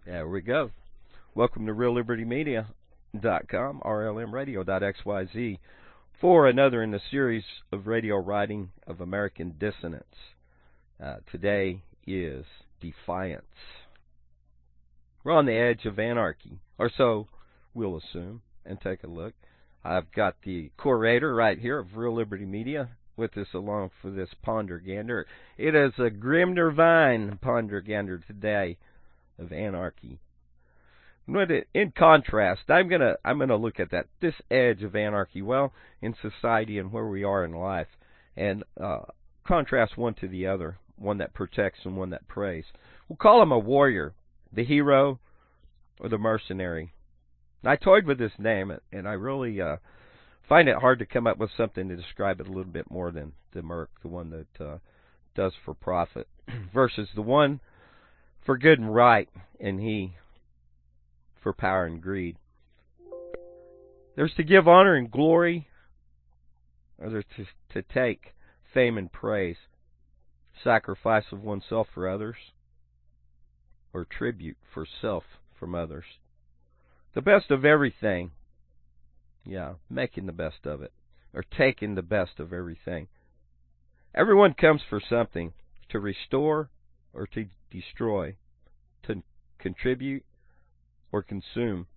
There we go. Welcome to RealLibertyMedia.com, RLMRadio.xyz, for another in the series of radio writing of American dissonance. Today is Defiance. We're on the edge of anarchy, or so we'll assume, and take a look. I've got the curator right here of Real Liberty Media with us along for this Pondergander. It is a Grimner Vine Pondergander today of anarchy. In contrast, I'm gonna look at this edge of anarchy, well, in society and where we are in life, and contrast one to the other, one that protects and one that preys. We'll call him a warrior, the hero, or the mercenary. And I toyed with this name, and I really find it hard to come up with something to describe it a little bit more than the merc, the one that does for profit, versus the one for good and right, and he for power and greed. There's to give honor and glory, or there's to take fame and praise, sacrifice of oneself for others, or tribute for self from others. The best of everything, making the best of it, or taking the best of everything. Everyone comes for something, to restore or to destroy, to contribute or consume.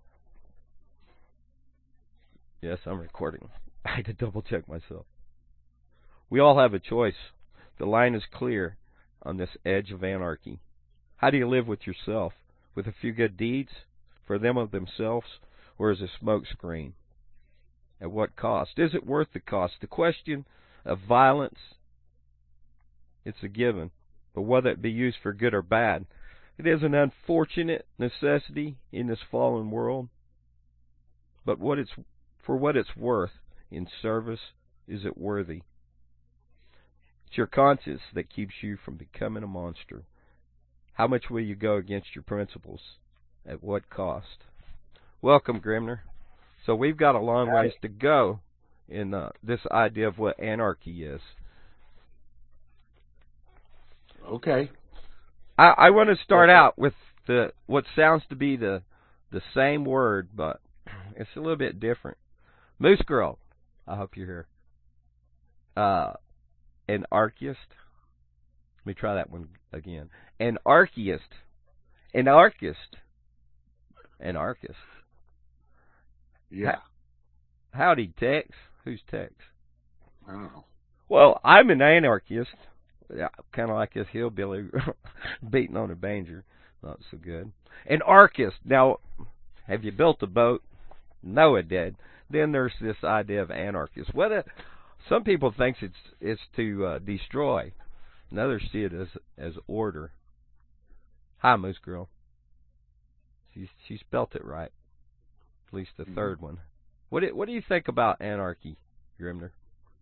Yes, I'm recording. I had to double check myself. We all have a choice. The line is clear on this edge of anarchy. How do you live with yourself? With a few good deeds for them of themselves, or as a smoke screen? At what cost? Is it worth the cost? The question of violence, it's a given. But whether it be used for good or bad, it is an unfortunate necessity in this fallen world. But for what it's worth in service, is it worthy? It's your conscience that keeps you from becoming a monster. How much will you go against your principles? At what cost? Welcome, Grimner. So we've got a long ways to go in this idea of what anarchy is. Okay. I want to start out with what sounds to be the same word, but it's a little bit different. Moose Girl, I hope you're here. Anarchist. Let me try that one again. Anarchist. Yeah. Howdy, Tex. Who's Tex? I don't know. Well, I'm an anarchist. Kind of like this hillbilly beating on a banjo. Not so good. Anarchist. Now, have you built a boat? No, I did. Then there's this idea of anarchist. Some people think it's to destroy. And others see it as order. Hi, Moose Girl. She spelt it right. At least the third one. What do you think about anarchy, Grimner?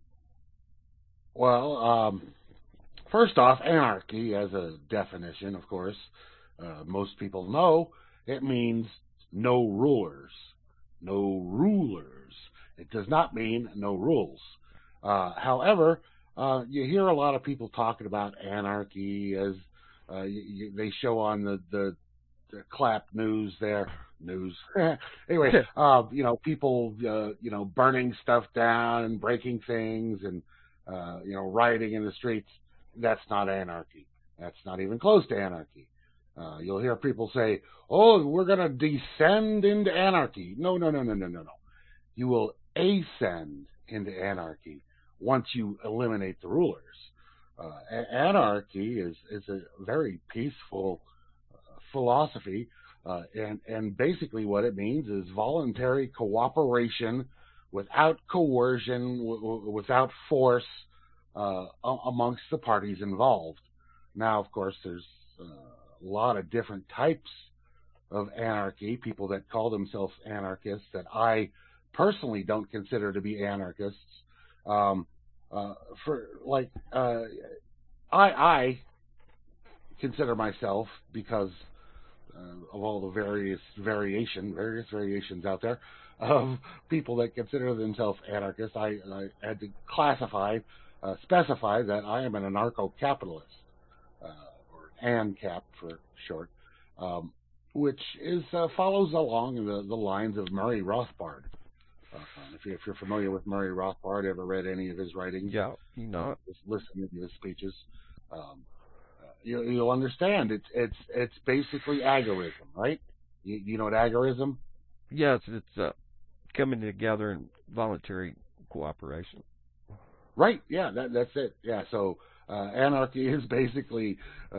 Well, first off, anarchy as a definition, of course, most people know it means no rulers. No rulers. It does not mean no rules. However, you hear a lot of people talking about anarchy as they show on the clap news there. News. Anyway, people, burning stuff down and breaking things and, rioting in the streets. That's not anarchy. That's not even close to anarchy. You'll hear people say, oh, we're going to descend into anarchy. No. You will ascend into anarchy once you eliminate the rulers. Anarchy is a very peaceful philosophy, and basically what it means is voluntary cooperation without coercion, without force amongst the parties involved. Now, of course, there's a lot of different types of anarchy, people that call themselves anarchists that I personally don't consider to be anarchists. I consider myself, because of all the various variations out there of people that consider themselves anarchists, I had to specify that I am an anarcho-capitalist, or ANCAP for short, which is follows along the lines of Murray Rothbard. If you're familiar with Murray Rothbard, ever read any of his writings? Yeah, you know. Just listening to his speeches, you'll understand. It's basically agorism, right? You know what agorism? Yes, it's coming together in voluntary cooperation. Right. Yeah, that's it. Yeah. So anarchy is basically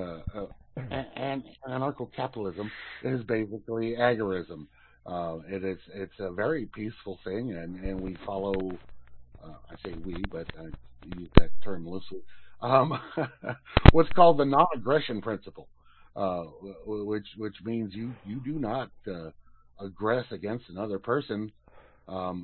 anarcho-capitalism is basically agorism. It's a very peaceful thing, and we follow. I say we, but I use that term loosely. What's called the non-aggression principle, which means you do not aggress against another person. I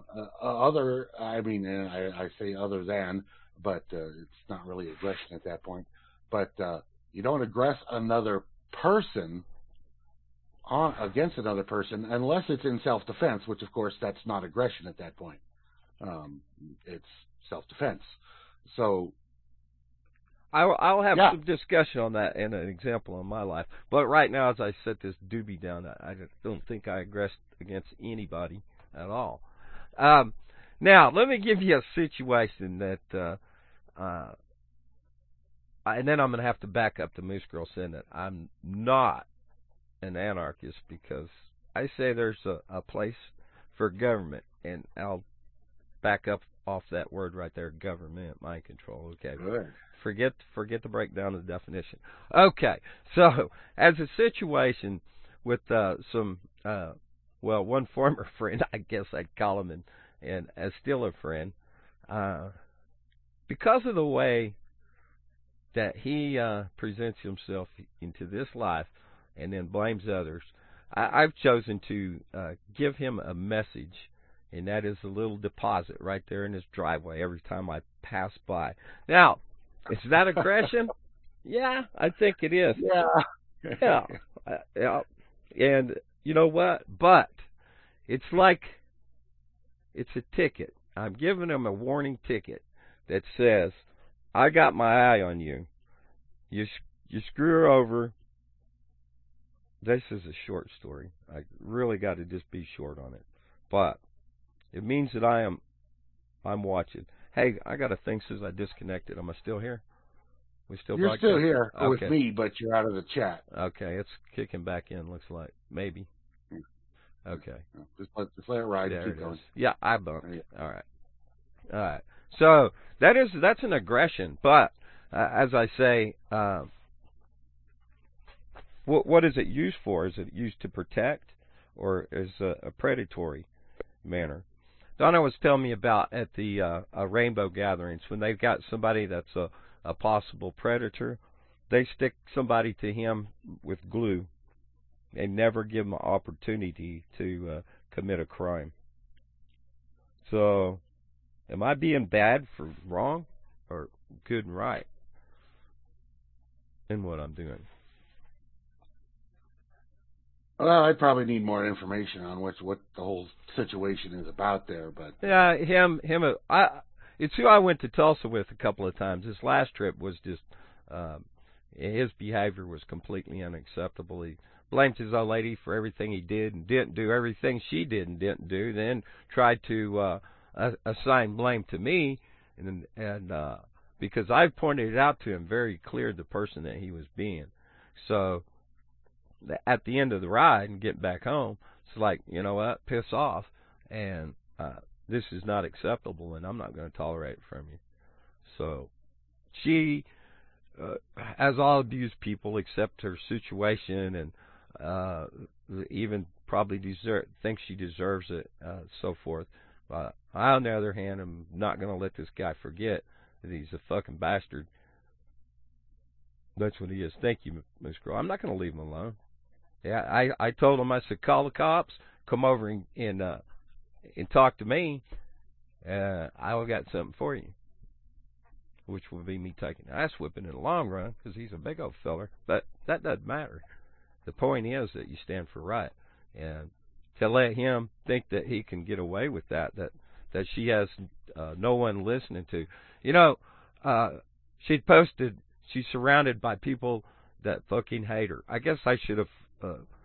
say other than, but it's not really aggression at that point. But you don't aggress another person against another person unless it's in self-defense, which of course that's not aggression at that point. It's self-defense. So I'll have some discussion on that and an example in my life. But right now, as I set this doobie down, I don't think I aggressed against anybody at all. Now, let me give you a situation that, and then I'm going to have to back up to Moose Girl saying that I'm not an anarchist, because I say there's a place for government, and I'll back up off that word right there, government, mind control. Okay, good. Forget the breakdown of the definition. Okay, so as a situation with one former friend, I guess I'd call him, and as still a friend, because of the way that he presents himself into this life and then blames others, I've chosen to give him a message, and that is a little deposit right there in his driveway every time I pass by. Now, is that aggression? Yeah, I think it is. Yeah. And you know what? But it's like it's a ticket. I'm giving him a warning ticket that says, I got my eye on you. You screw her over. This is a short story. I really got to just be short on it. But it means that I'm watching. Hey, I got a thing says I disconnected. Am I still here? We still You're still here with okay. me, but you're out of the chat. Okay, it's kicking back in, looks like. Maybe. Okay. Just let it ride. There keep going. Yeah, I bumped. All right. So that's an aggression, but as I say, what is it used for? Is it used to protect, or is a predatory manner? Donna was telling me about at the rainbow gatherings, when they've got somebody that's a possible predator, they stick somebody to him with glue and never give him an opportunity to commit a crime. So, am I being bad for wrong, or good and right in what I'm doing? Well, I probably need more information on what the whole situation is about there, but yeah, it's who I went to Tulsa with a couple of times. This last trip was just his behavior was completely unacceptable. He blamed his old lady for everything he did and didn't do, everything she did and didn't do, then tried to assign blame to me, and because I pointed it out to him very clear, the person that he was being. So at the end of the ride and getting back home, it's like, you know what, piss off, and this is not acceptable, and I'm not going to tolerate it from you. So she, as all abused people, accept her situation, and even probably thinks she deserves it, so forth. I, on the other hand, am not going to let this guy forget that he's a fucking bastard. That's what he is. Thank you, Miss Girl. I'm not going to leave him alone. Yeah, I told him, I said, call the cops, come over and talk to me. I've got something for you, which will be me taking ass whipping in the long run, because he's a big old feller. But that doesn't matter. The point is that you stand for right, and to let him think that he can get away with that she has no one listening to. You know, she'd posted she's surrounded by people that fucking hate her. I guess I should have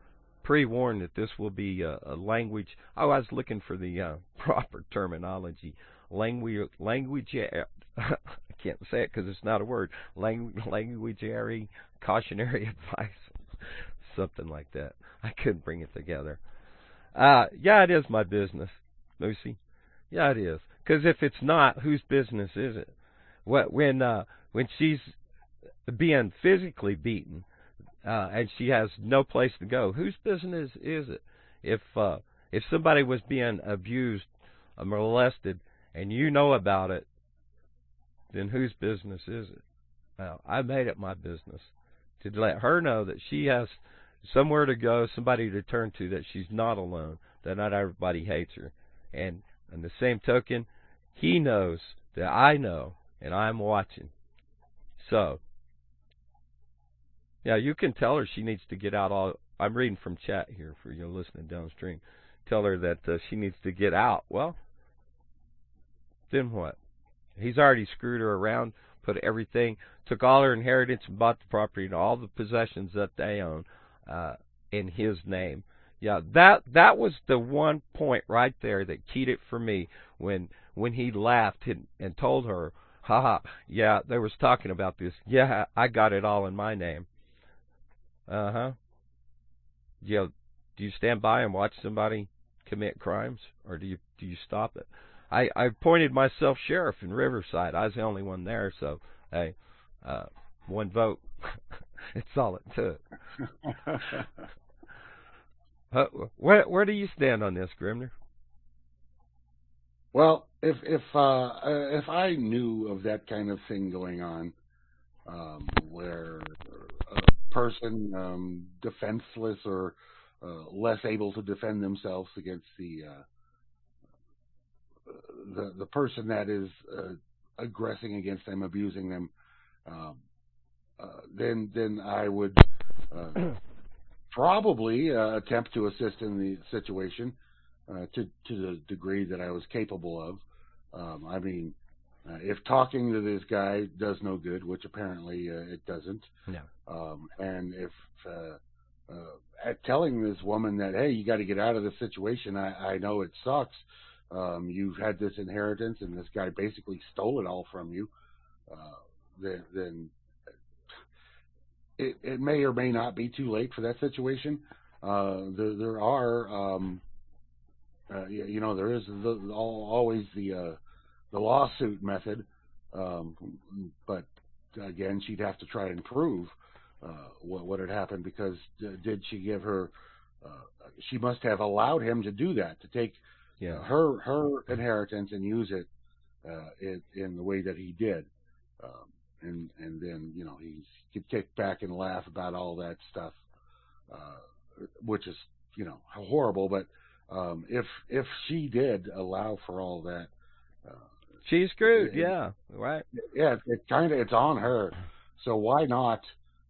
pre-warned that this will be a language. Oh, I was looking for the proper terminology. Language. I can't say it because it's not a word. Languageary cautionary advice, something like that. I couldn't bring it together. Yeah, it is my business, Lucy. Yeah, it is. Because if it's not, whose business is it? When she's being physically beaten and she has no place to go, whose business is it? If somebody was being abused, molested, and you know about it, then whose business is it? Well, I made it my business to let her know that she has somewhere to go, somebody to turn to, that she's not alone, that not everybody hates her. And on the same token, he knows that I know, and I'm watching. So, yeah, you can tell her she needs to get out. I'm reading from chat here for you listening downstream. Tell her that she needs to get out. Well, then what? He's already screwed her around, put everything, took all her inheritance and bought the property and all the possessions that they own in his name. Yeah, that was the one point right there that keyed it for me when he laughed and told her, haha, yeah, they was talking about this. Yeah, I got it all in my name. Uh-huh. Yeah, do you stand by and watch somebody commit crimes, or do you stop it? I appointed myself sheriff in Riverside. I was the only one there, so hey, one vote. It's all it took. Where do you stand on this, Grimner? Well, if I knew of that kind of thing going on, where a person defenseless or less able to defend themselves against the person that is aggressing against them, abusing them, then I would probably attempt to assist in the situation to the degree that I was capable of. I mean, if talking to this guy does no good, which apparently it doesn't, no. And if at telling this woman that, hey, you got to get out of this situation, I know it sucks. You've had this inheritance, and this guy basically stole it all from you. Then it may or may not be too late for that situation. There are, there is always the lawsuit method, but again, she'd have to try and prove what had happened, because did she give her? She must have allowed him to do that, to take her inheritance and use it in the way that he did, and then he could kick back and laugh about all that stuff, which is horrible. But if she did allow for all that, she's screwed. Yeah, right. Yeah, it's on her. So why not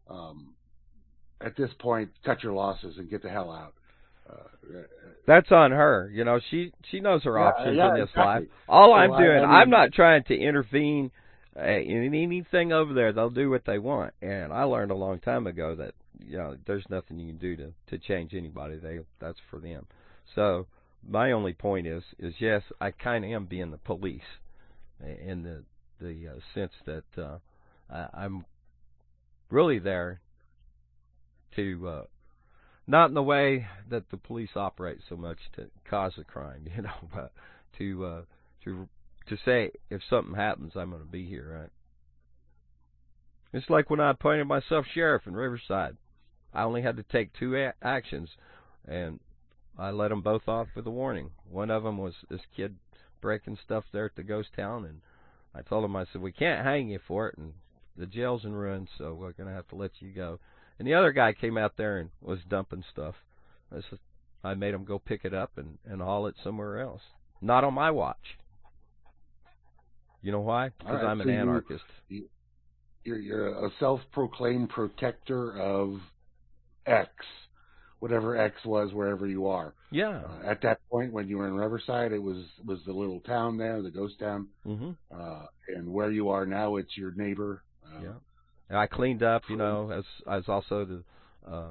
at this point cut your losses and get the hell out? That's on her. She knows her options in this exactly. life. All I'm doing, I'm not trying to intervene in anything over there. They'll do what they want. And I learned a long time ago that there's nothing you can do to change anybody. That's for them. So my only point is yes, I kind of am being the police in the sense that I'm really there to not in the way that the police operate so much to cause a crime, but to say if something happens, I'm going to be here, right? It's like when I appointed myself sheriff in Riverside. I only had to take 2 actions, and I let them both off with a warning. One of them was this kid breaking stuff there at the ghost town, and I told him, I said, we can't hang you for it, and the jail's in ruins, so we're going to have to let you go. And the other guy came out there and was dumping stuff. I made him go pick it up and haul it somewhere else. Not on my watch. You know why? Because I'm an anarchist. You're a self-proclaimed protector of X, whatever X was, wherever you are. Yeah. At that point, when you were in Riverside, it was the little town there, the ghost town. Mm-hmm. And where you are now, it's your neighbor. Yeah. And I cleaned up, as also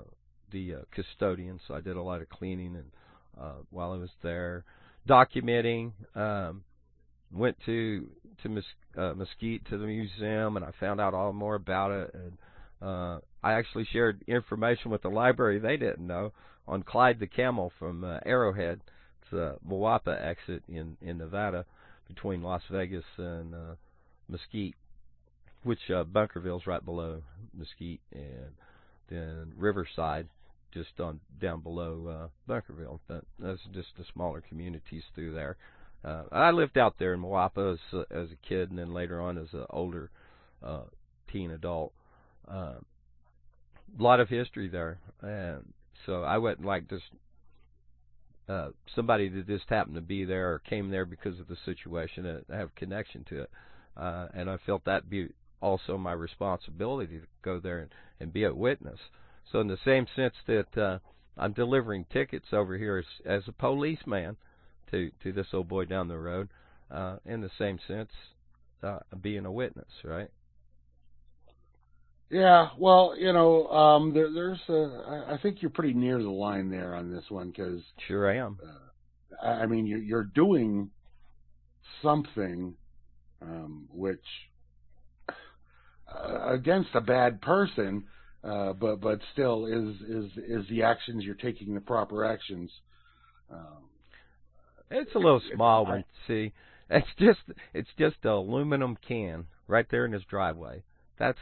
the custodian, so I did a lot of cleaning and while I was there, documenting. Went to Mesquite to the museum, and I found out all more about it. And I actually shared information with the library they didn't know on Clyde the Camel from Arrowhead. It's a Moapa exit in Nevada between Las Vegas and Mesquite, which Bunkerville's right below Mesquite, and then Riverside just down below Bunkerville. But those are just the smaller communities through there. I lived out there in Moapa as a kid, and then later on as an older teen adult. A lot of history there, and so I wasn't like just somebody that just happened to be there or came there because of the situation and have connection to it. And I felt that be also my responsibility to go there and be a witness. So in the same sense that I'm delivering tickets over here as a policeman to this old boy down the road, in the same sense, being a witness, right? Yeah, well, I think you're pretty near the line there on this one, because sure I am. I mean, you're doing something which against a bad person, but still is the actions you're taking, the proper actions. It's a little small one. See, it's just an aluminum can right there in his driveway. That's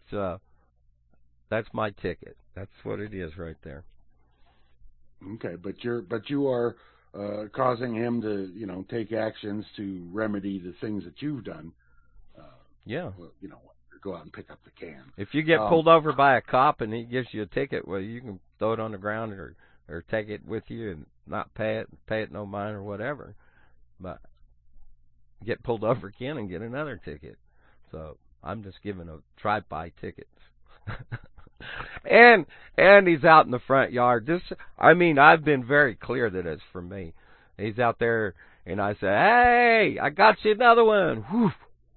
my ticket. That's what it is right there. Okay, but you are causing him to take actions to remedy the things that you've done. Yeah. Go out and pick up the can. If you get pulled over by a cop and he gives you a ticket, well, you can throw it on the ground or take it with you and not pay it no mind or whatever. But get pulled over again and get another ticket. So I'm just giving a drive-by ticket. and he's out in the front yard. I've been very clear that it's for me. He's out there, and I say, "Hey, I got you another one." Whew.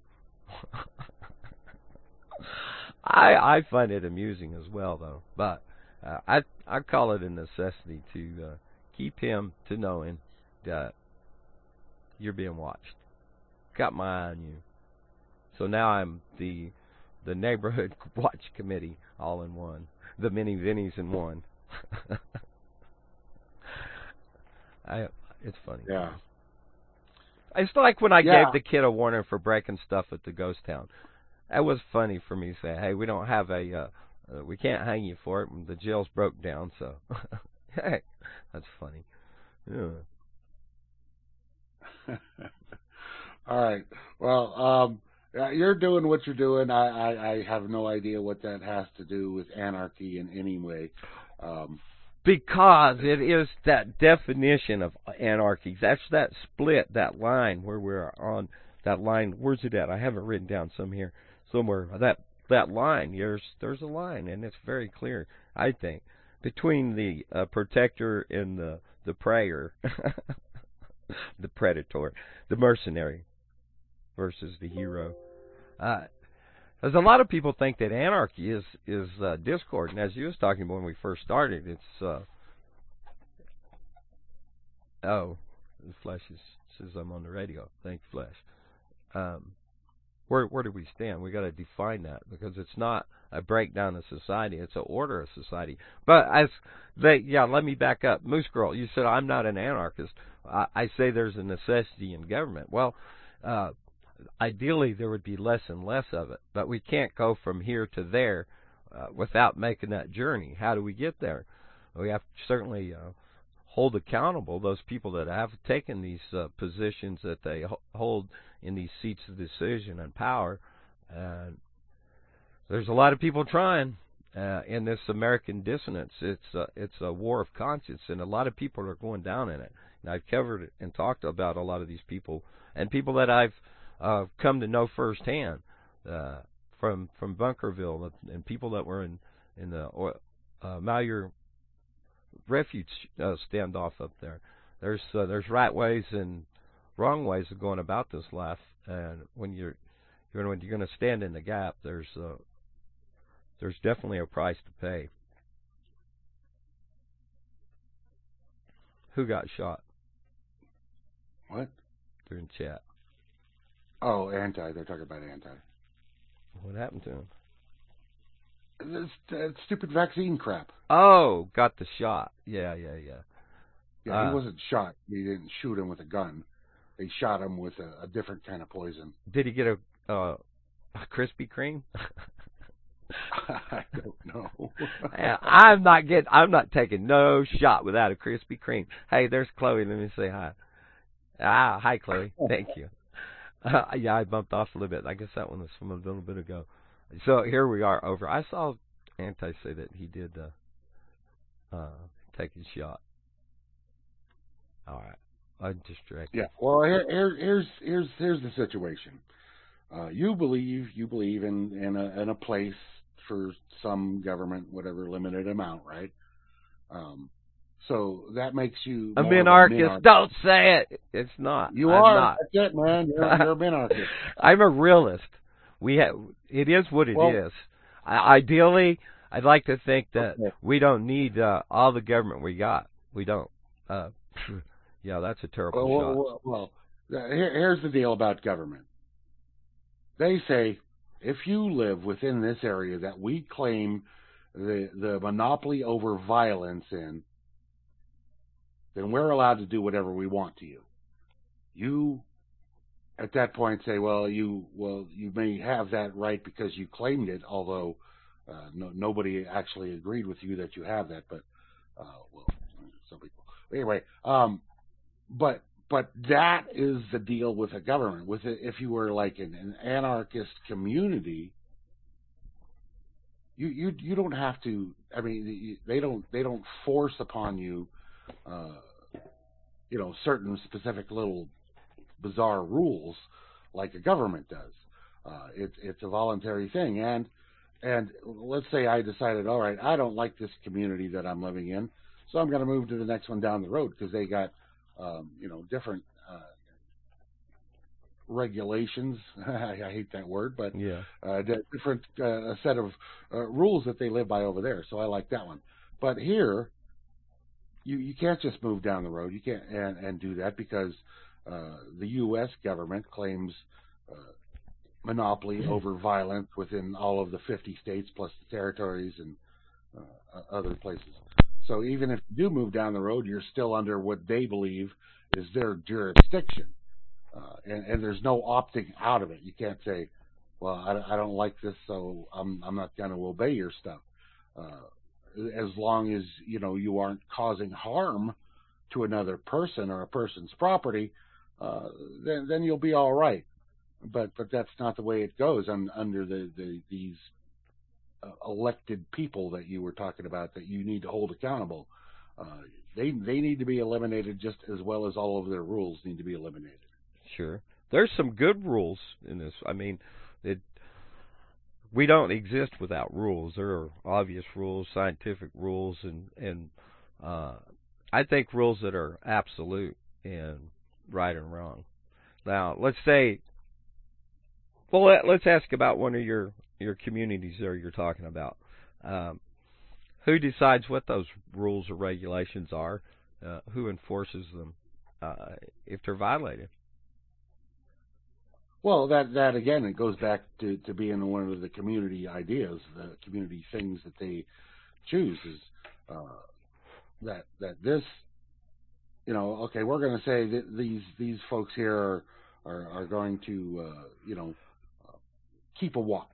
I find it amusing as well, though. But I call it a necessity to keep him to knowing that you're being watched. Got my eye on you. So now I'm the neighborhood watch committee all in one. The mini Vinnies in one. It's funny. Yeah. It's like when I gave the kid a warning for breaking stuff at the ghost town. That was funny for me to say, hey, we don't have we can't hang you for it. The jail's broke down, so. Hey, that's funny. Yeah. All right. Well, you're doing what you're doing. I have no idea what that has to do with anarchy in any way. Because it is that definition of anarchy. That's that split, that line where we're on that line. Where's it at? I have it written down somewhere. That line. There's a line, and it's very clear, I think, between the protector and the preyer, the predator, the mercenary versus the hero. As a lot of people think that anarchy is discord, and as you was talking about when we first started, it's the Flesh says I'm on the radio. Thank you, Flesh. Where do we stand? We got to define that, because it's not a breakdown of society; it's an order of society. But let me back up. Moose Girl, you said I'm not an anarchist. I say there's a necessity in government. Well, ideally there would be less and less of it, but we can't go from here to there without making that journey. How do we get there? We have to certainly hold accountable those people that have taken these positions that they hold in these seats of decision and power. There's a lot of people trying in this American dissonance. It's a war of conscience, and a lot of people are going down in it. And I've covered and talked about a lot of these people, and people that I've come to know firsthand from Bunkerville, and people that were in the Malheur refuge standoff up there. There's right ways and wrong ways of going about this life, and when you're going to stand in the gap, there's definitely a price to pay. Who got shot? What? They're in chat. Oh, anti. They're talking about anti. What happened to him? That stupid vaccine crap. Oh, got the shot. Yeah. Yeah, he wasn't shot. He didn't shoot him with a gun. They shot him with a different kind of poison. Did he get a Krispy Kreme? I don't know. I'm not taking no shot without a Krispy Kreme. Hey, there's Chloe. Let me say hi. Hi, Chloe. Thank you. Yeah, I bumped off a little bit. I guess that one was from a little bit ago. So here we are over. I saw Anti say that he did take his shot. All right. I'm distracted. Yeah. Well, here's the situation. You believe in a place for some government, whatever limited amount, right? So that makes you a more minarchist. Don't say it. It's not. You I'm are. not. That's it, man. You're a minarchist. I'm a realist. It is what it is. Ideally, I'd like to think that we don't need all the government we got. We don't. Yeah, that's a terrible shot. Here's the deal about government. They say if you live within this area that we claim the monopoly over violence in, then we're allowed to do whatever we want to you. You, at that point, say, you may have that right because you claimed it, although nobody actually agreed with you that you have that. But some people. Anyway, but that is the deal with a government. With it, if you were like in an anarchist community, you don't have to. I mean, they don't force upon you, certain specific little bizarre rules like a government does. It's a voluntary thing, and let's say I decided, all right, I don't like this community that I'm living in, so I'm going to move to the next one down the road because they got different regulations. I hate that word, but different set of rules that they live by over there. So I like that one. But here, you can't just move down the road. You can't and do that because the U.S. government claims monopoly over violence within all of the 50 states plus the territories and other places. So even if you do move down the road, you're still under what they believe is their jurisdiction. And there's no opting out of it. You can't say, well, I don't like this, so I'm not going to obey your stuff. As long as, you aren't causing harm to another person or a person's property, then you'll be all right. But that's not the way it goes under these elected people that you were talking about that you need to hold accountable. They need to be eliminated just as well as all of their rules need to be eliminated. Sure. There's some good rules in this. I mean, we don't exist without rules. There are obvious rules, scientific rules, and I think rules that are absolute and right and wrong. Now, let's ask about one of your communities there you're talking about. Who decides what those rules or regulations are? Who enforces them if they're violated? Well, that again, it goes back to being one of the community ideas, the community things that they choose is that this, okay, we're going to say that these folks here are going to, keep a watch,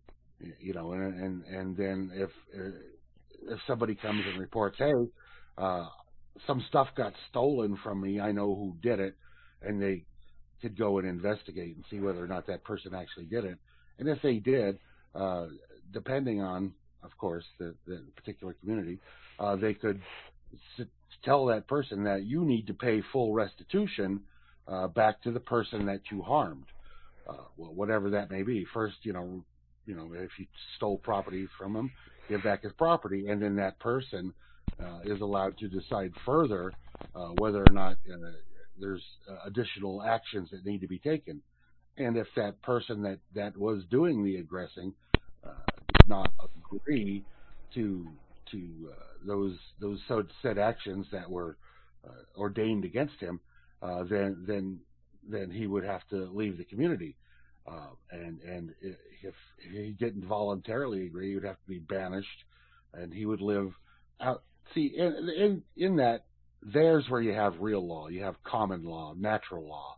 and then if somebody comes and reports, hey, some stuff got stolen from me, I know who did it, and they could go and investigate and see whether or not that person actually did it. And if they did, depending on, of course, the particular community, they could tell that person that you need to pay full restitution back to the person that you harmed, whatever that may be. First, if you stole property from him, give back his property, and then that person is allowed to decide further whether or not there's additional actions that need to be taken. And if that person that was doing the aggressing did not agree to those said actions that were ordained against him, then he would have to leave the community. And if he didn't voluntarily agree, he would have to be banished, and he would live out. See, in that, there's where you have real law. You have common law, natural law.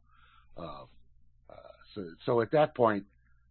So at that point,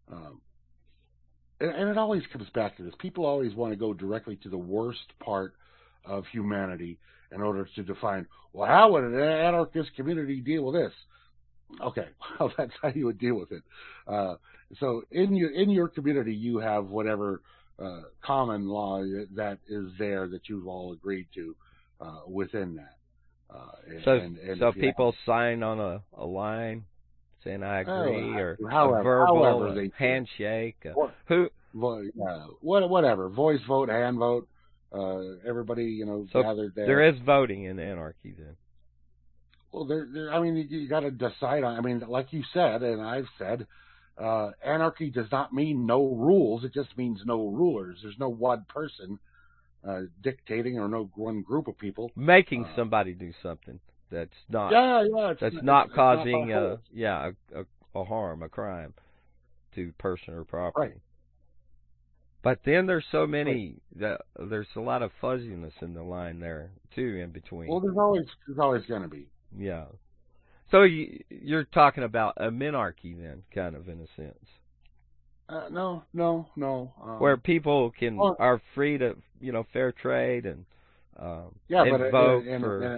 and it always comes back to this. People always want to go directly to the worst part of humanity in order to define, well, how would an anarchist community deal with this? Okay, well, that's how you would deal with it. So in your community, you have whatever common law that is there that you've all agreed to within that. So people sign on a line saying I agree, or however, a verbal, they handshake. Whatever, voice vote, hand vote. Everybody, so gathered there. There is voting in anarchy then. Well, I mean, you got to decide on. I mean, like you said, and I've said, anarchy does not mean no rules. It just means no rulers. There's no one person dictating, or no one group of people making somebody do something that's not. That's not causing a harm, a crime to person or property. Right. But then there's so many that there's a lot of fuzziness in the line there too, in between. Well, there's always going to be. Yeah. So you're talking about a minarchy then, kind of, in a sense. No. Where people are free to, fair trade and vote for.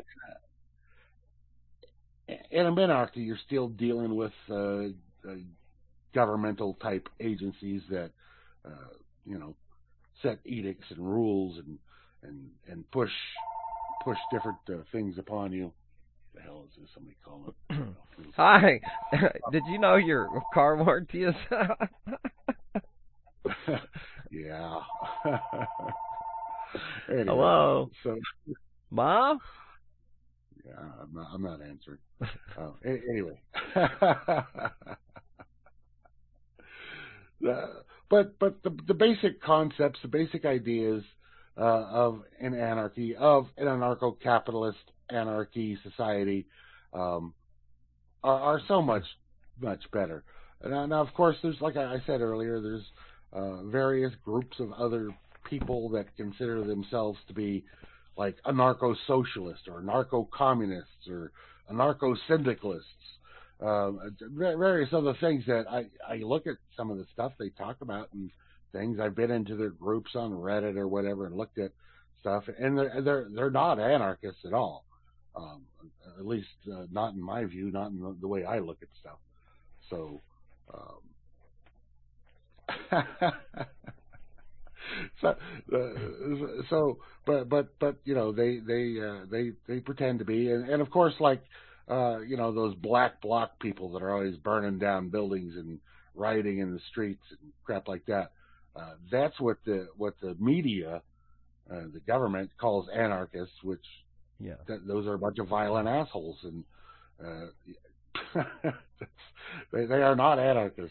In a minarchy, you're still dealing with governmental type agencies that, set edicts and rules and push different things upon you. The hell is this? Somebody calling? Hi. Did you know your car warranty is? Yeah. Anyway, hello. So, Mom? Yeah, I'm not answering. Anyway. But the basic concepts, the basic ideas of an anarchy, of an anarcho-capitalist anarchy society, are so much better. Now, of course, there's, like I said earlier, there's various groups of other people that consider themselves to be like anarcho-socialists or anarcho-communists or anarcho-syndicalists. Various other things that I look at some of the stuff they talk about and things. I've been into their groups on Reddit or whatever and looked at stuff, and they're not anarchists at all. At least not in my view, not in the way I look at stuff. So, but they pretend to be, and of course, like. Those black bloc people that are always burning down buildings and rioting in the streets and crap like that. That's what the media, the government calls anarchists, which those are a bunch of violent assholes, and they are not anarchists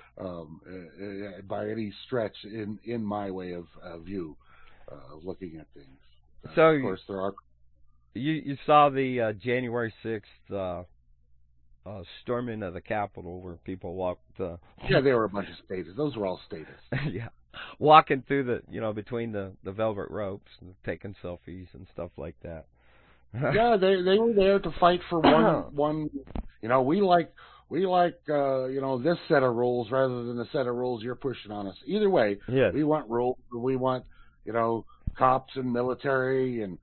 by any stretch in my way of view of looking at things. So of course there are. You saw the January 6th storming of the Capitol where people walked. Yeah, they were a bunch of statists. Those were all statists. Yeah, walking through the between the velvet ropes and taking selfies and stuff like that. Yeah, they were there to fight for one. We like this set of rules rather than the set of rules you're pushing on us. Either way, yes. We want rules. We want cops and military and.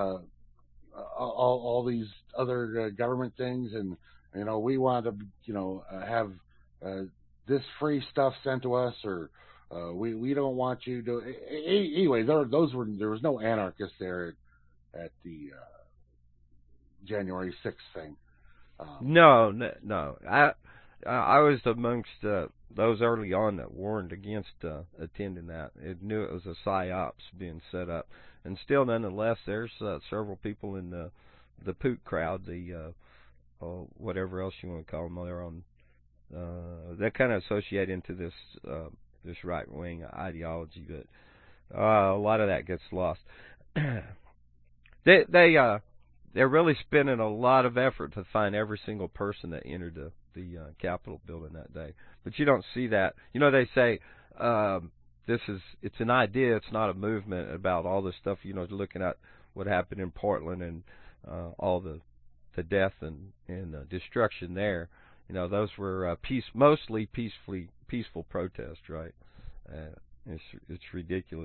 All these other government things, and we want to have this free stuff sent to us, or we don't want you to. Anyway, there was no anarchists there at the January 6th thing. No. I was amongst those early on that warned against attending that. It knew it was a psyops being set up. And still, nonetheless, there's several people in the Poot crowd, the whatever else you want to call them. They're on. They kind of associate into this right wing ideology, but a lot of that gets lost. They they're really spending a lot of effort to find every single person that entered the Capitol building that day. But you don't see that. You know, they say it's an idea, it's not a movement about all this stuff. You know, looking at what happened in Portland and all the death and destruction there. You know, those were mostly peaceful protests, right? It's ridiculous.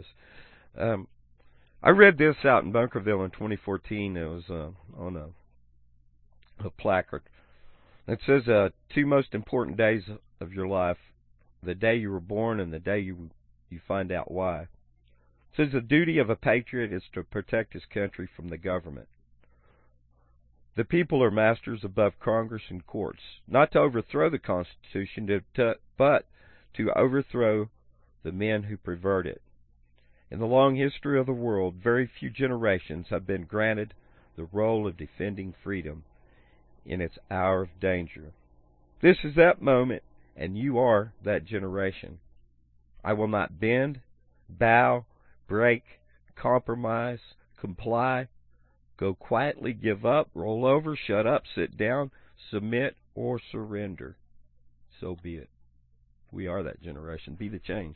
I read this out in Bunkerville in 2014. It was on a placard. It says, 2 most important days of your life, the day you were born and the day you find out why. It says the duty of a patriot is to protect his country from the government. The people are masters above Congress and courts, not to overthrow the Constitution, but to overthrow the men who pervert it. In the long history of the world, very few generations have been granted the role of defending freedom in its hour of danger. This is that moment, and you are that generation. I will not bend, bow, break, compromise, comply, go quietly, give up, roll over, shut up, sit down, submit, or surrender. So be it. We are that generation. Be the change.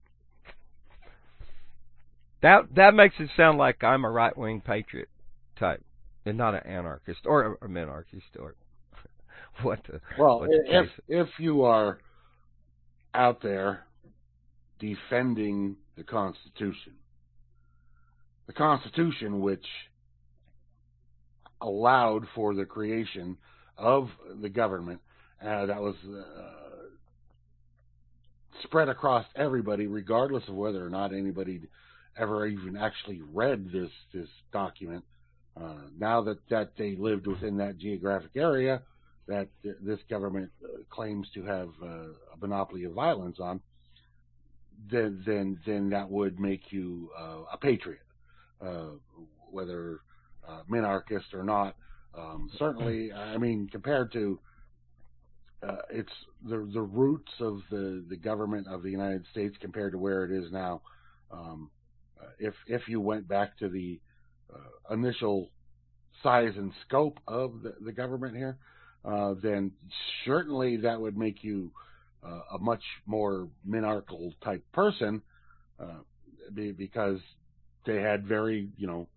That makes it sound like I'm a right-wing patriot type and not an anarchist or a minarchist or what the... Well, if you are out there defending the Constitution which allowed for the creation of the government that was spread across everybody, regardless of whether or not anybody ever even actually read this document. Now that they lived within that geographic area that this government claims to have a monopoly of violence on, then that would make you a patriot, whether minarchist or not. Certainly, I mean, compared to it's the roots of the government of the United States compared to where it is now. If you went back to the initial size and scope of the government here, then certainly that would make you a much more minarchical type person, because they had very,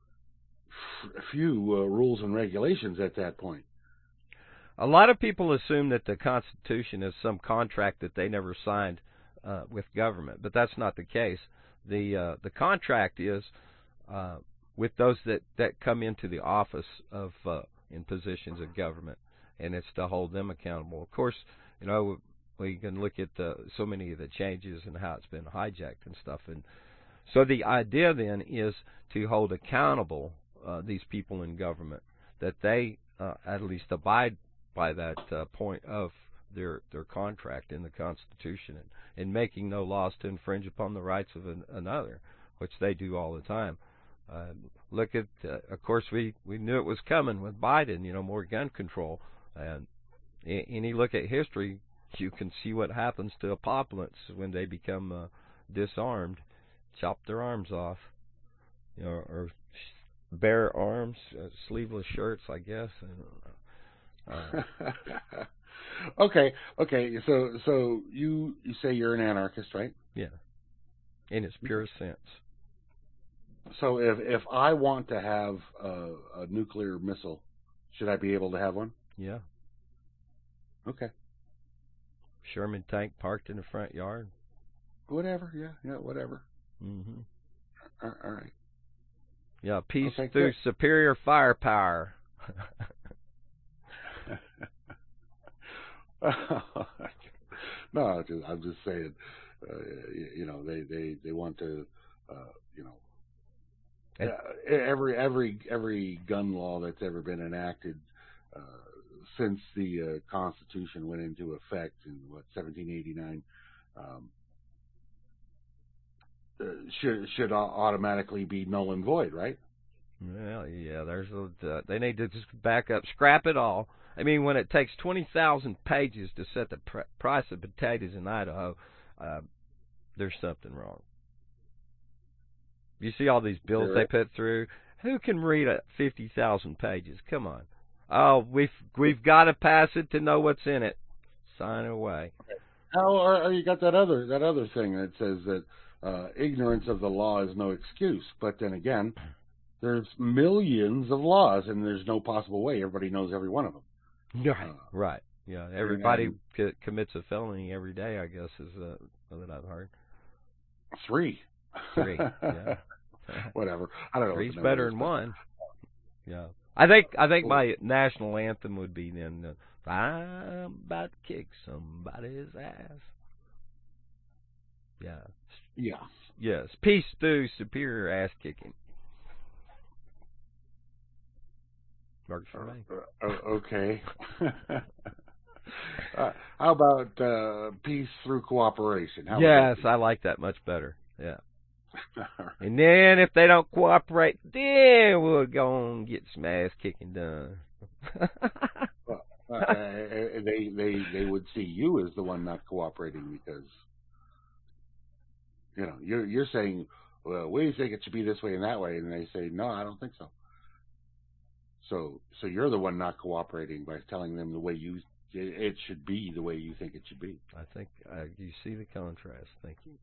few rules and regulations at that point. A lot of people assume that the Constitution is some contract that they never signed with government, but that's not the case. The contract is with those that come into the office of in positions of government, and it's to hold them accountable. Of course, we can look at so many of the changes and how it's been hijacked and stuff, and so the idea then is to hold accountable these people in government, that they at least abide by that point of their contract in the Constitution, and making no laws to infringe upon the rights of another, which they do all the time. Look at, of course, we knew it was coming with Biden, more gun control. And any look at history, you can see what happens to opponents when they become disarmed. Chop their arms off, or bare arms, sleeveless shirts, I guess. Okay. So you say you're an anarchist, right? Yeah, in its purest sense. So if I want to have a nuclear missile, should I be able to have one? Yeah. Okay. Sherman tank parked in the front yard. Whatever. Yeah. Whatever. Mm-hmm. All right. Yeah. Peace through superior firepower. No, I'm just saying. They want to. Every gun law that's ever been enacted since the Constitution went into effect in 1789 should automatically be null and void, right? Well, yeah. They need to just back up, scrap it all. I mean, when it takes 20,000 pages to set the price of potatoes in Idaho, there's something wrong. You see all these bills they put through, Who can read 50,000 pages? Come on. Oh, we've got to pass it to know what's in it. Sign away. Or you got that other thing that says that ignorance of the law is no excuse. But then again, there's millions of laws, and there's no possible way everybody knows every one of them. Right. Right. Yeah. Everybody commits a felony every day, I guess, is that I've heard. Three. Yeah. Whatever. I don't know. Three's better than one. Yeah. I think my national anthem would be then. I'm about to kick somebody's ass. Yeah. Yeah. Yes. Peace through superior ass kicking. Works for me. Okay. How about peace through cooperation? Yes, I like that much better. Yeah. And then if they don't cooperate, then we'll go and get some ass kicking done. They would see you as the one not cooperating because you're saying, well, we think it should be this way and that way, and they say, no, I don't think so. So you're the one not cooperating by telling them the way it should be, the way you think it should be. I think you see the contrast. Thank you.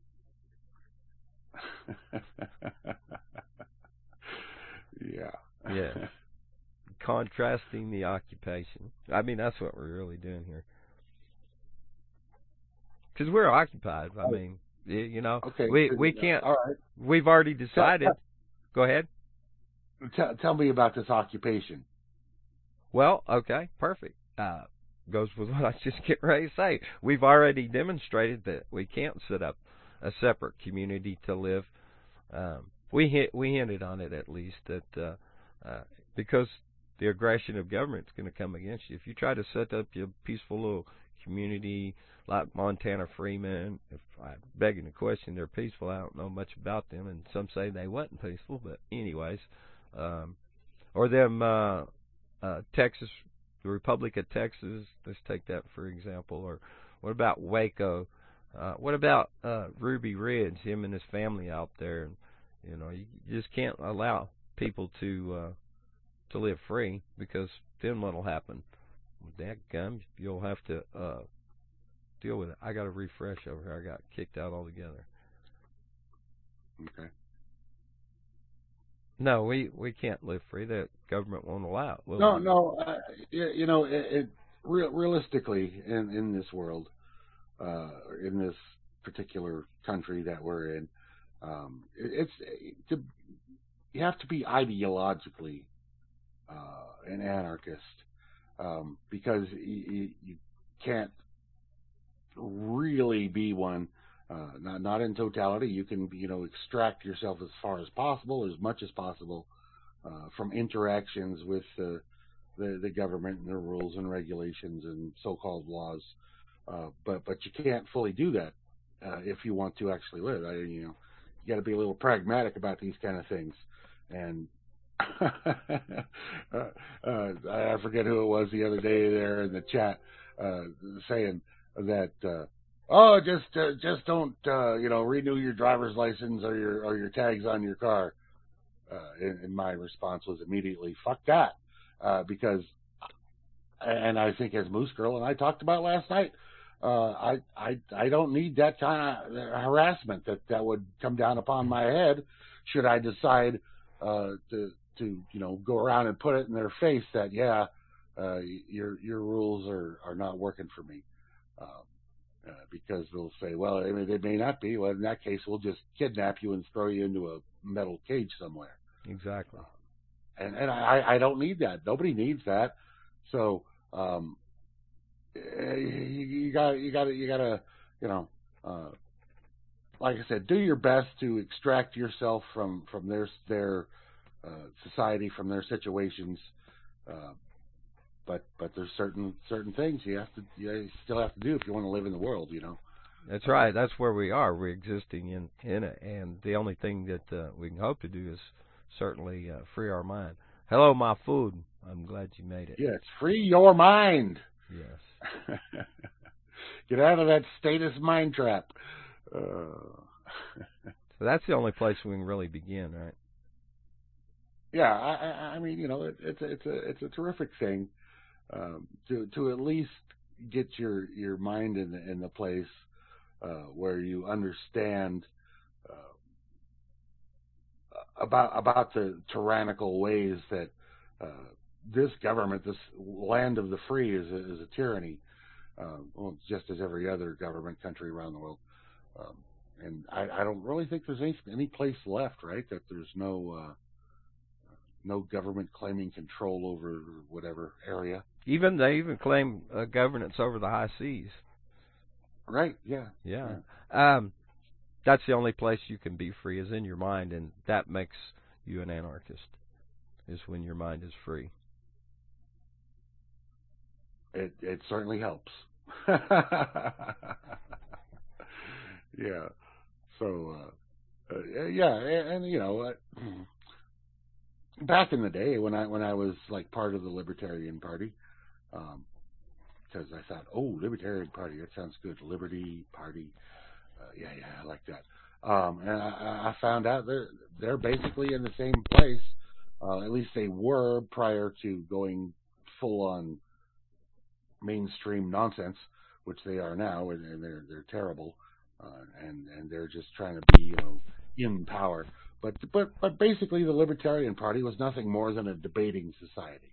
Yeah. Yeah. Contrasting the occupation. I mean, that's what we're really doing here. Because we're occupied. I mean, okay. we can't. All right. We've already decided. Go ahead. Tell me about this occupation. Well, okay, perfect. Goes with what I just get ready to say. We've already demonstrated that we can't set up a separate community to live. We hinted on it at least that because the aggression of government is going to come against you. If you try to set up your peaceful little community like Montana Freeman, if I'm begging the question, they're peaceful. I don't know much about them, and some say they wasn't peaceful, but anyways, or them Texas, the Republic of Texas. Let's take that for example. Or what about Waco? What about Ruby Ridge? Him and his family out there. You just can't allow people to live free, because then what'll happen? That comes, you'll have to deal with it. I got to refresh over here. I got kicked out altogether. Okay. No, we can't live free. The government won't allow it. No. Realistically, in this world, in this particular country that we're in, you have to be ideologically an anarchist, because you can't really be one. Not in totality. You can extract yourself as far as possible, as much as possible, from interactions with the government and their rules and regulations and so-called laws. But you can't fully do that if you want to actually live. You got to be a little pragmatic about these kind of things. And I forget who it was the other day there in the chat saying that just don't renew your driver's license or your tags on your car. And my response was immediately, fuck that, because, and I think as Moose Girl and I talked about last night, I don't need that kind of harassment that would come down upon my head should I decide to go around and put it in their face that your rules are not working for me, because they'll say, well, I mean, they may not be. Well, in that case, we'll just kidnap you and throw you into a metal cage somewhere. Exactly. And I don't need that. Nobody needs that. So you gotta like I said, do your best to extract yourself from their society, from their situations. But there's certain things you still have to do if you want to live in the world. That's right. That's where we are. We're existing in it, and the only thing that we can hope to do is certainly free our mind. Hello, my food. I'm glad you made it. Yes, free your mind. Yes. Get out of that status mind trap. So that's the only place we can really begin, right? yeah, I mean, it's a terrific thing to at least get your mind in the place where you understand uh, about the tyrannical ways that uh, this government, this land of the free, is a tyranny. Well, just as every other government country around the world. Um, and I don't really think there's any place left, right? That there's no government claiming control over whatever area. They even claim governance over the high seas. Right? Yeah. Yeah. Yeah. That's the only place you can be free is in your mind, and that makes you an anarchist. Is when your mind is free. It certainly helps. Yeah. So yeah, and back in the day when I was like part of the Libertarian Party, because I thought, oh, Libertarian Party, that sounds good, Liberty Party, yeah, I like that. And I found out they're basically in the same place. At least they were prior to going full on mainstream nonsense, which they are now, and they're terrible, and they're just trying to be in power. But basically, the Libertarian Party was nothing more than a debating society.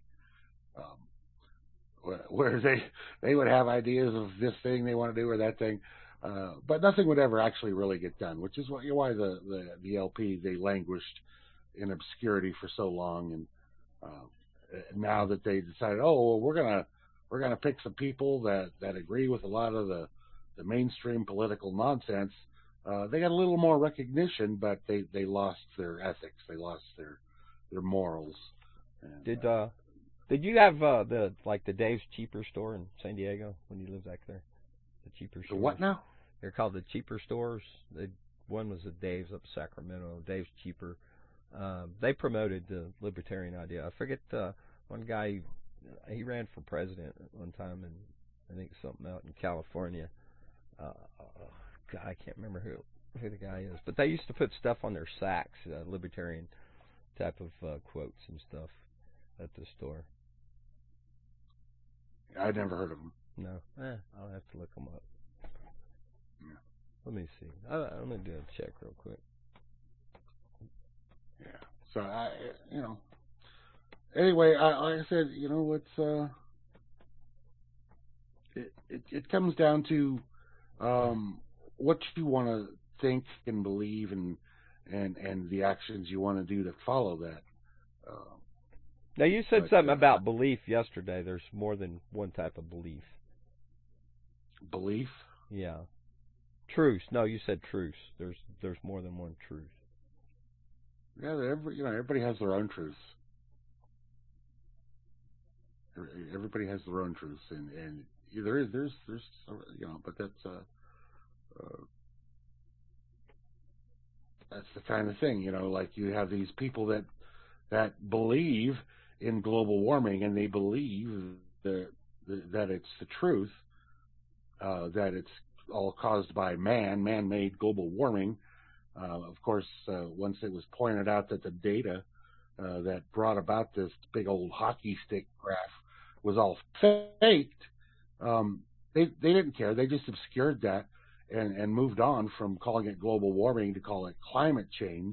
Where they would have ideas of this thing they want to do or that thing, but nothing would ever actually really get done. Which is why the LP, they languished in obscurity for so long, and now that they decided, oh, well, we're gonna pick some people that agree with a lot of the mainstream political nonsense. They got a little more recognition, but they lost their ethics, they lost their morals. And, Did you have the Dave's Cheaper store in San Diego when you lived back there? The cheaper stores. The what now? They're called the cheaper stores. One was at Dave's up Sacramento. Dave's Cheaper. They promoted the libertarian idea. I forget one guy. He ran for president at one time, and I think something out in California. God, I can't remember who the guy is, but they used to put stuff on their sacks, libertarian type of quotes and stuff at the store. I'd never heard of them. No, I'll have to look them up. Yeah. Let me see. I'm gonna do a check real quick. Yeah. So anyway, like I said, it comes down to what you want to think and believe, and the actions you want to do to follow that. Now you said something about belief yesterday. There's more than one type of belief. Belief? Yeah. Truth. No, you said truth. There's more than one truth. Yeah, everybody has their own truths. Everybody has their own truths, and there's but that's the kind of thing, like you have these people that believe in global warming, and they believe that it's the truth, that it's all caused by man-made global warming. Of course, once it was pointed out that the data that brought about this big old hockey stick graph was all faked, they didn't care. They just obscured that and moved on from calling it global warming to call it climate change.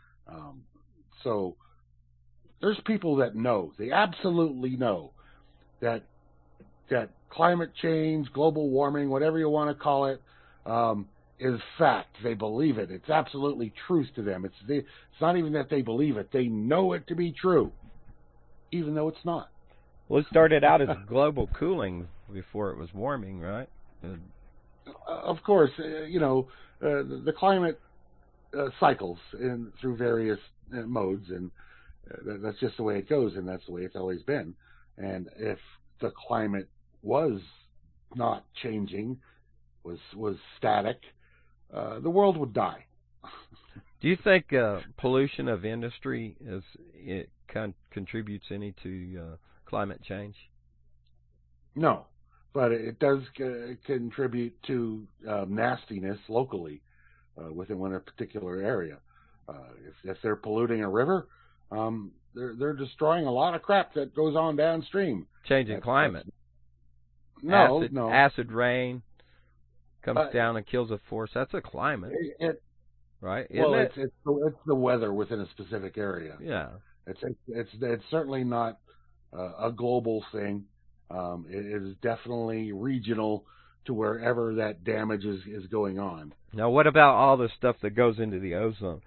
So there's people that know, they absolutely know that climate change, global warming, whatever you want to call it, is fact. They believe it. It's absolutely truth to them. It's not even that they believe it. They know it to be true, even though it's not. Well, it started out as global cooling before it was warming, right? Of course, the climate cycles through various modes, and that's just the way it goes, and that's the way it's always been. And if the climate was not changing, was static, the world would die. Do you think pollution of industry contributes any to climate change? No, but it does contribute to nastiness locally within one particular area. If they're polluting a river, they're destroying a lot of crap that goes on downstream. Changing climate. No, Acid rain comes down and kills a forest. That's a climate, right? It's the weather within a specific area. Yeah. It's certainly not a global thing. It is definitely regional to wherever that damage is going on. Now, what about all the stuff that goes into the ozone?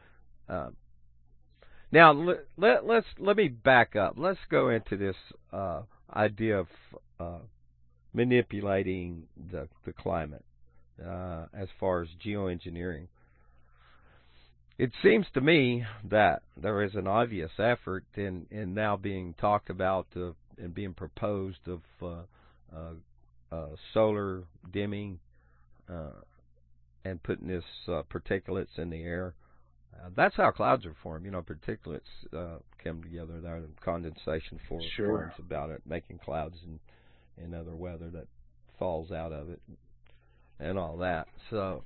Now, let me back up. Let's go into this idea of manipulating the climate as far as geoengineering. It seems to me that there is an obvious effort in now being talked about and being proposed of solar dimming and putting this particulates in the air. That's how clouds are formed. Particulates come together there, and condensation forms about it, making clouds and other weather that falls out of it and all that. So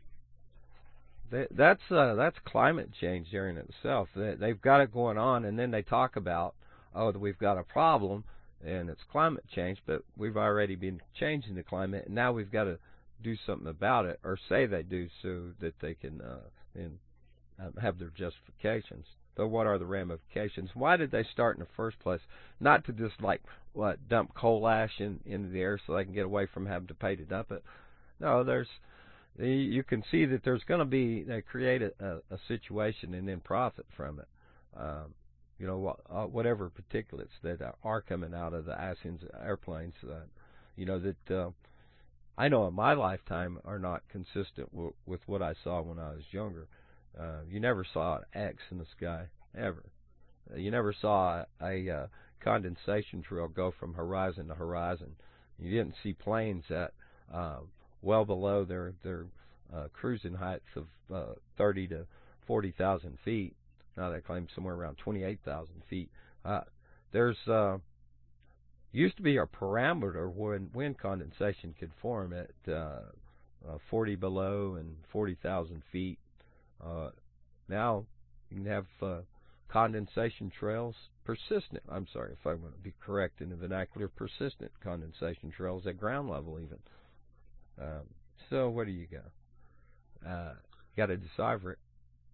that's climate change there in itself. They've got it going on, and then they talk about, we've got a problem, and it's climate change, but we've already been changing the climate, and now we've got to do something about it, or say they do, so that they can have their justifications. But what are the ramifications? Why did they start in the first place? Not to just dump coal ash into the air so they can get away from having to pay to dump it. No, you can see that there's going to be, they create a situation and then profit from it. Whatever particulates that are coming out of the Asians airplanes, that I know in my lifetime are not consistent with what I saw when I was younger. You never saw an X in the sky, ever. You never saw a condensation trail go from horizon to horizon. You didn't see planes at well below their cruising heights of 30 to 40,000 feet. Now they claim somewhere around 28,000 feet. There's used to be a parameter when condensation could form at 40 below and 40,000 feet. Now you can have condensation trails, persistent. I'm sorry if I want to be correct in the vernacular. Persistent condensation trails at ground level even. So what do you got? Got to decipher it.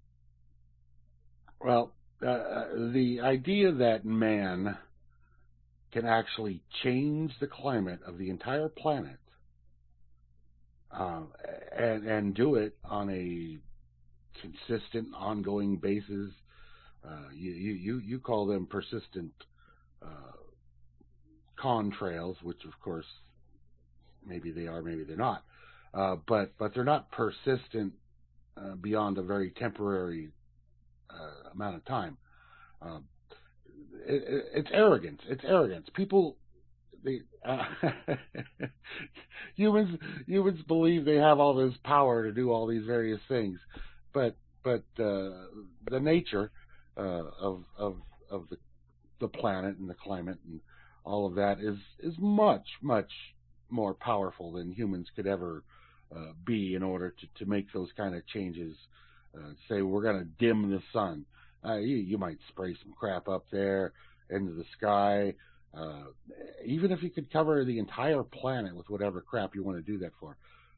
Well, the idea that man can actually change the climate of the entire planet and do it on a consistent, ongoing basis. You call them persistent contrails, which of course maybe they are, maybe they're not. But they're not persistent beyond a very temporary amount of time. It's arrogance. It's arrogance. People, humans believe they have all this power to do all these various things, but the nature of the planet and the climate and all of that is much more powerful than humans could ever be in order to make those kind of changes. Say we're going to dim the sun. You might spray some crap up there into the sky. Even if you could cover the entire planet with whatever crap you want to do that for,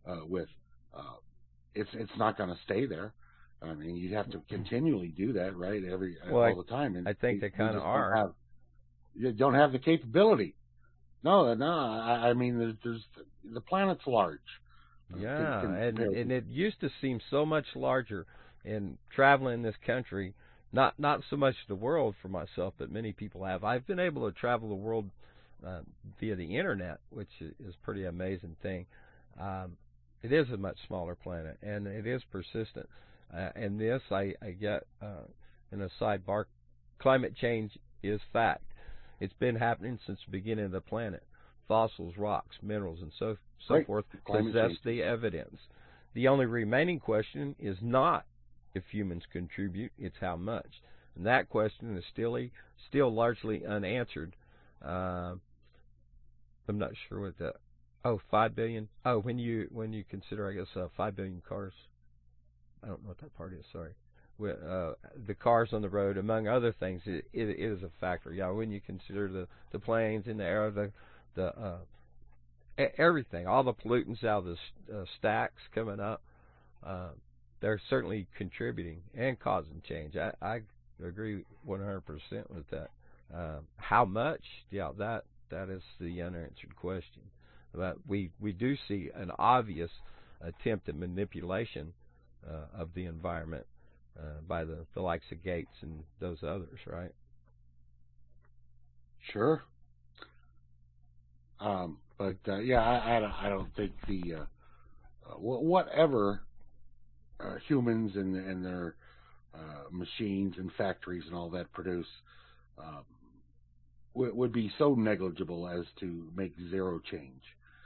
it's not going to stay there. I mean, you'd have to continually do that, right? All the time. And I think they kind of are. You don't have the capability. No. I mean, there's the planet's large. Yeah, and it used to seem so much larger in traveling this country. Not so much the world for myself, but many people have. I've been able to travel the world via the internet, which is a pretty amazing thing. It is a much smaller planet, and it is persistent. And this, I get in a sidebar, climate change is fact. It's been happening since the beginning of the planet. Fossils, rocks, minerals, and so forth possess the evidence. The only remaining question is not if humans contribute, it's how much. And that question is still largely unanswered. I'm not sure what that. 5 billion. Oh, when you consider, I guess, 5 billion cars. I don't know what that part is. Sorry. the cars on the road, among other things, it is a factor. Yeah, when you consider the planes in the air, everything, all the pollutants out of the stacks coming up, they're certainly contributing and causing change. I agree 100% with that. How much? Yeah, that is the unanswered question. But we do see an obvious attempt at manipulation of the environment by the likes of Gates and those others, right? Sure. But yeah, I don't think the whatever humans and their machines and factories and all that produce would be so negligible as to make zero change.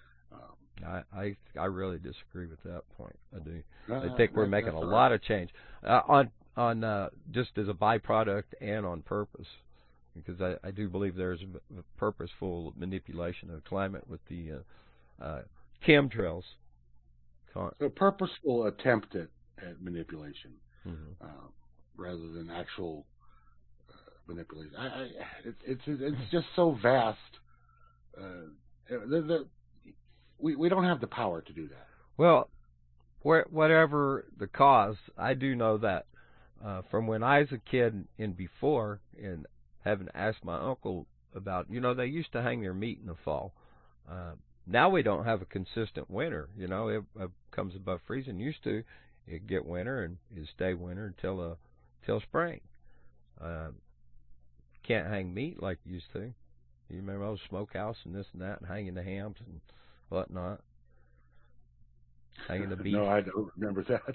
I really disagree with that point. I do. I think we're making a lot of change on just as a byproduct and on purpose, because I do believe there's a purposeful manipulation of the climate with the chemtrails. A purposeful attempt at manipulation, rather than actual manipulation. It's just so vast. We don't have the power to do that. Well, whatever the cause, I do know that from when I was a kid and before, and having asked my uncle about, they used to hang their meat in the fall. Now we don't have a consistent winter. It comes above freezing. Used to, it get winter and it stay winter until spring. Can't hang meat like you used to. You remember those smokehouse and this and that, and hanging the hams and whatnot, hanging the beef. No, I don't remember that.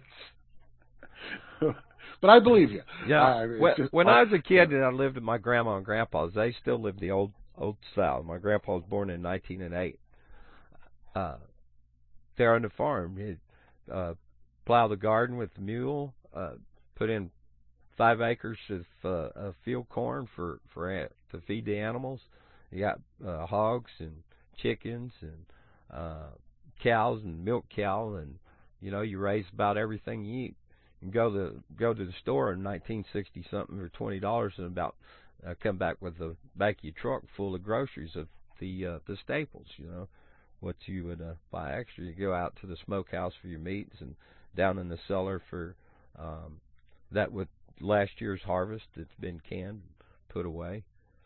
But I believe you. Yeah. When I was a kid and I lived with my grandma and grandpa's, they still lived the old style. My grandpa was born in 1908. There on the farm, he'd plow the garden with the mule, put in 5 acres of field corn to feed the animals. You got hogs and chickens and cows and milk cow, and you raise about everything you eat. You go to the store in 1960 something for $20 and about come back with the back of your truck full of groceries of the staples. What you would buy extra. You go out to the smokehouse for your meats and down in the cellar for that with last year's harvest that's been canned and put away.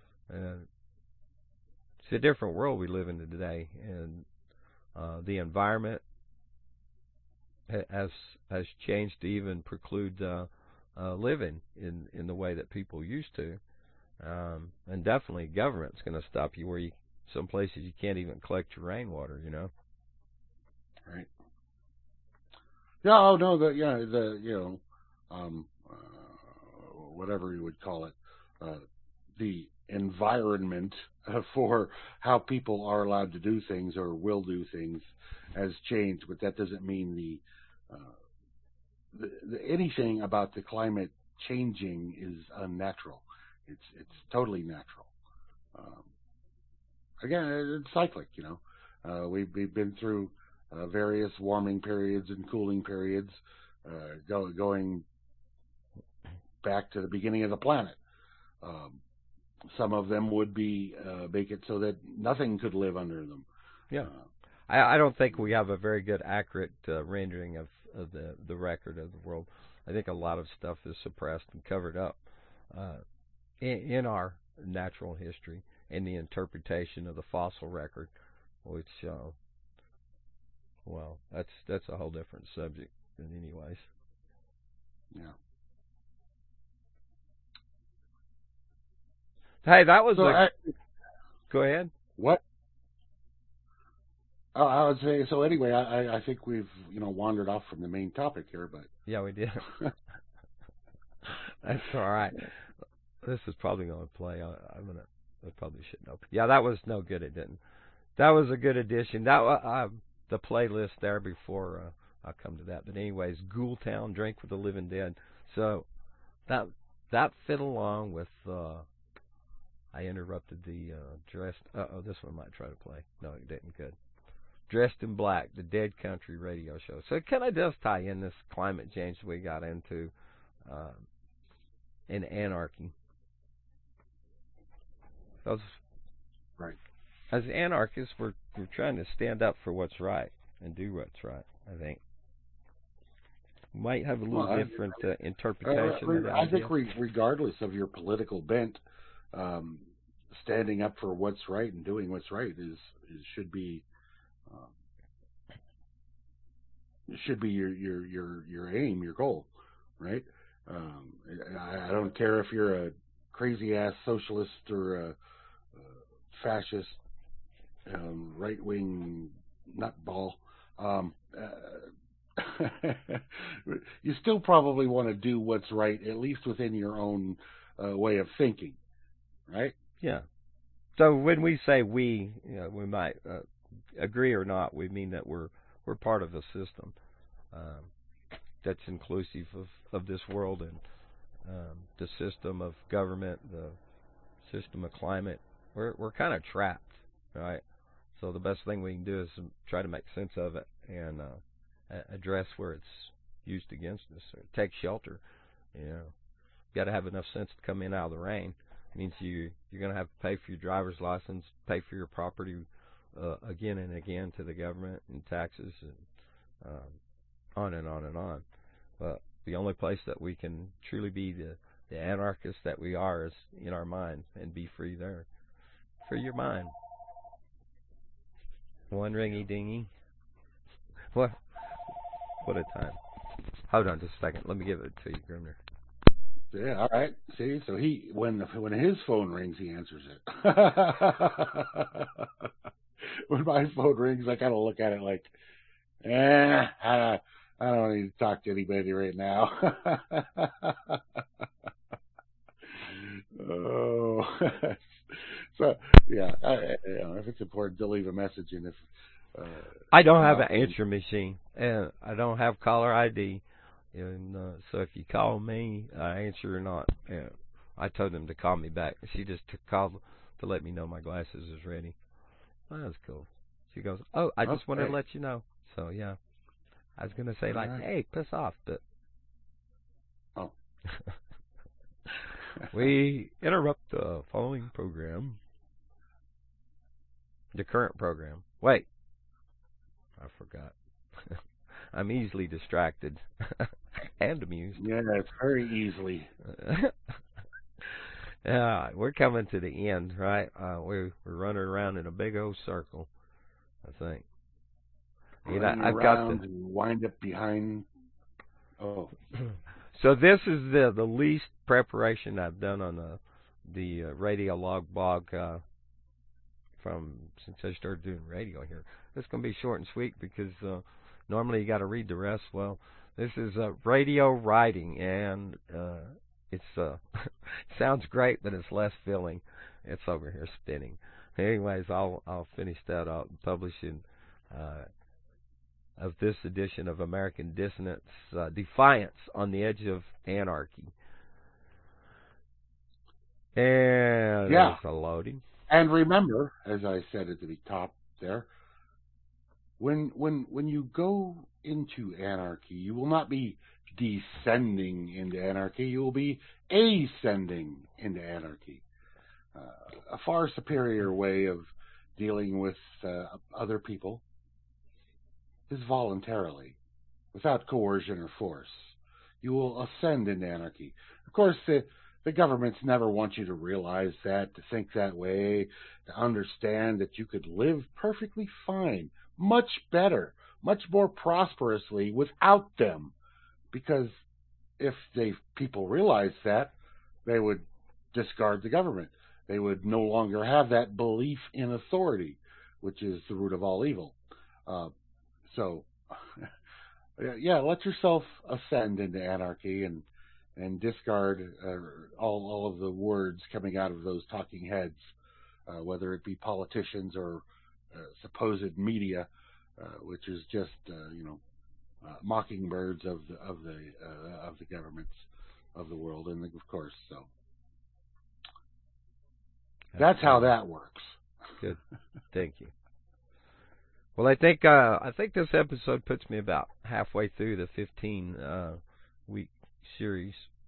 It's a different world we live in today, and the environment has changed to even preclude living in the way that people used to. And definitely government's going to stop you where some places you can't even collect your rainwater, Right. Yeah, oh no, whatever you would call it, the environment for how people are allowed to do things or will do things has changed, but that doesn't mean anything about the climate changing is unnatural. It's totally natural. Again, it's cyclic. We've been through various warming periods and cooling periods, going back to the beginning of the planet. Some of them would make it so that nothing could live under them. Yeah. I don't think we have a very good, accurate rendering of the record of the world. I think a lot of stuff is suppressed and covered up in our natural history and the interpretation of the fossil record, which, that's a whole different subject in any ways. Yeah. Hey, that was go ahead. What? I would say so. Anyway, I think we've wandered off from the main topic here, but yeah, we did. That's all right. This is probably going to play. I probably shouldn't open. Yeah, that was no good. It didn't. That was a good addition. That the playlist there before I'll come to that. But anyways, Ghoultown, Drink with the Living Dead. So that fit along with. I interrupted the dressed. This one might try to play. No, it didn't. Good. Dressed in Black, the Dead Country radio show. So can I just tie in this climate change we got into in anarchy. Those, Right. as anarchists, we're trying to stand up for what's right and do what's right. I think we might have a little different interpretation of that. I think regardless of your political bent, standing up for what's right and doing what's right should be your aim, your goal, right? I don't care if you're a crazy ass socialist or a fascist, right wing nutball. You still probably want to do what's right, at least within your own way of thinking, right? Yeah. So when we say we, we might agree or not. We mean that we're part of a system that's inclusive of this world and the system of government, the system of climate. We're kind of trapped, right? So the best thing we can do is try to make sense of it and address where it's used against us, or take shelter. Got to have enough sense to come in out of the rain. It means you're going to have to pay for your driver's license, pay for your property again and again to the government and taxes, and on and on and on. But the only place that we can truly be the anarchists that we are is in our mind, and be free there. Free your mind. One ringy dingy. What a time. Hold on just a second. Let me give it to you, Grimner. Yeah, all right. See, so when his phone rings, he answers it. When my phone rings, I kind of look at it like, I don't need to talk to anybody right now. Oh, so yeah, if it's important to leave a message, and if I don't have an answer machine, and I don't have caller ID, and so if you call me, I answer or not. And I told them to call me back. She just called to let me know my glasses is ready. Well, that was cool. She goes, "Oh, I just wanted to let you know." So yeah, I was gonna say like, "Hey, piss off," but oh. We interrupt the following program. The current program. Wait. I forgot. I'm easily distracted and amused. Yeah, it's very easily. Yeah, we're coming to the end, right? We're running around in a big old circle, I think. I've got to wind up behind. Oh. So this is the least preparation I've done on the radio log blog since I started doing radio here. This is going to be short and sweet because normally you got to read the rest. Well, this is radio writing, and it's sounds great, but it's less filling. It's over here spinning. Anyways, I'll finish that out and publishing of this edition of American Dissonance, Defiance on the Edge of Anarchy. And there's a loading. And remember, as I said at the top there, when you go into anarchy, you will not be descending into anarchy. You will be ascending into anarchy. A far superior way of dealing with other people is voluntarily, without coercion or force. You will ascend into anarchy. Of course, the governments never want you to realize that, to think that way, to understand that you could live perfectly fine, much better, much more prosperously without them. Because if people realized that, they would discard the government. They would no longer have that belief in authority, which is the root of all evil. So, yeah, let yourself ascend into anarchy and discard all of the words coming out of those talking heads, whether it be politicians or supposed media, which is just mockingbirds of the governments of the world, and of course, so that's how that works. Good, thank you. Well, I think this episode puts me about halfway through the 15 week series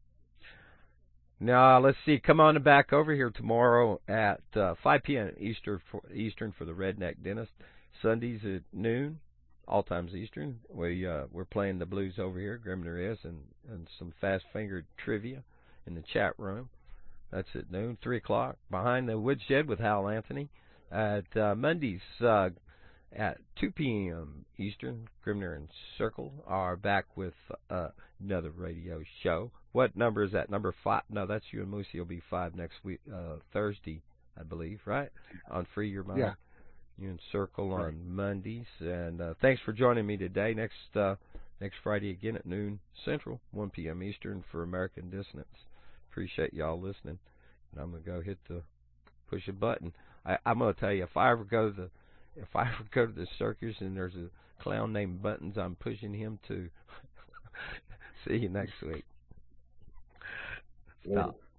Now, let's see. Come on back over here tomorrow at 5 p.m. Eastern for the Redneck Dentist. Sundays at noon, all times Eastern. We're playing the blues over here. Grimner is, and some fast-fingered trivia in the chat room. That's at noon, 3 o'clock. Behind the Woodshed with Hal Anthony. At Mondays at 2 p.m. Eastern, Grimner and Circle are back with another radio show. What number is that? Number 5? No, that's you and Moosey will be 5 next week, Thursday, I believe, right? On Free Your Mind. Yeah. You and Circle right. on Mondays. And thanks for joining me today. Next Friday again at noon Central, 1 p.m. Eastern for American Dissonance. Appreciate y'all listening. And I'm going to go hit the push a button. I'm going to tell you, if I ever go to the circus and there's a clown named Buttons, I'm pushing him too. See you next week. Stop.